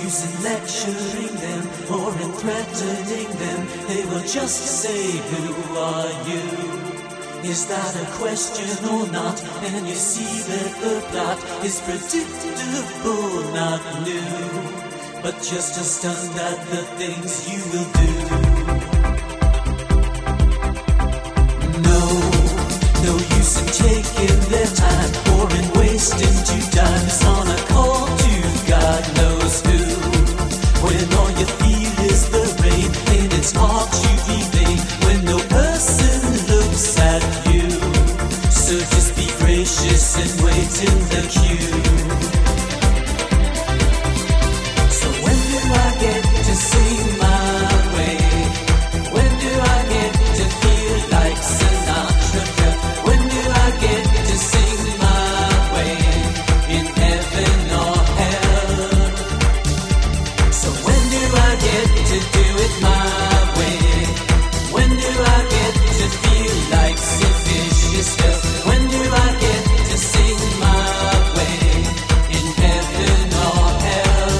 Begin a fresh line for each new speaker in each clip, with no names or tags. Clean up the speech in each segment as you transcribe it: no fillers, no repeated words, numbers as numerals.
use in lecturing them or in threatening them. They will just say, who are you? Is that a question or not? And you see that the plot is predictable, not new, but just a stunt at the things you will do. No use in taking their time or in wasting 2 times on a call to God knows who. When all you feel is the rain and it's hard to be vain when no person looks at you. So just be gracious and wait in the queue. So when do I get to sing my way? When do I get to feel like Sinatra? When do I get to sing my way in heaven or hell? So when do I get to do it my way? When do I get to feel like Sid Vicious felt? When do I get to sing my way in heaven or hell?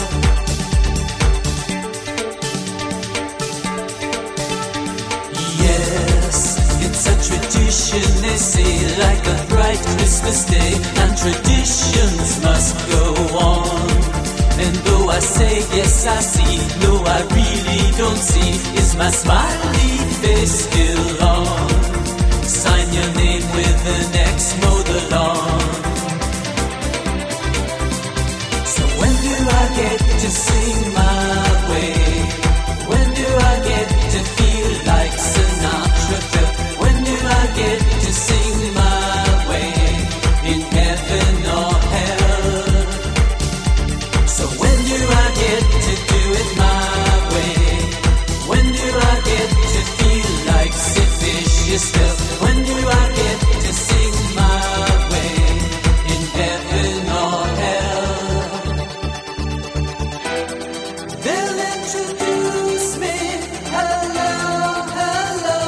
Yes, it's a tradition, they say, like a bright Christmas day, and traditions must go on. And though I say yes I see, no I really don't see, is my smiley face still on? Sign your name with an X, mow the lawn. So when do I get to sing my way? When do I get to feel like Sinatra? When do I get to sing my way in heaven or hell? So when do I get to do it my way? When do I get to feel like Sid Vicious felt? When do I get to sing my way in heaven or hell? They'll introduce me, hello, hello.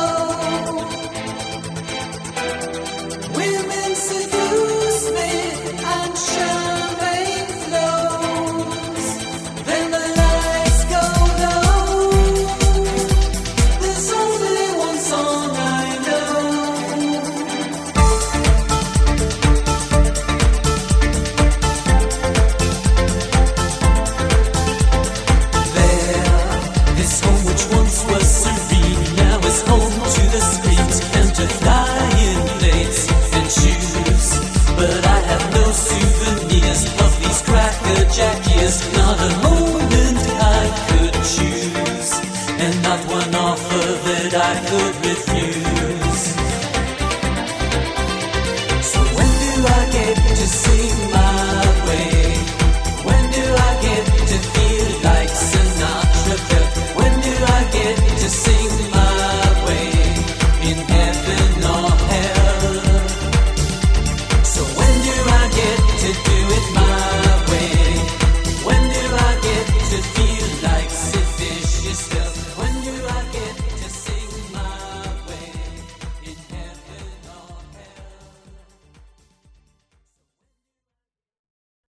Women seduce me and champagne flows. Then the lights go low. There's only one song I know. There, this home which once was serene now is home to the streets and to flying planes and shoes. But I have no souvenirs of these crackerjack years, not a moment I could choose, and not one offer that I could refuse.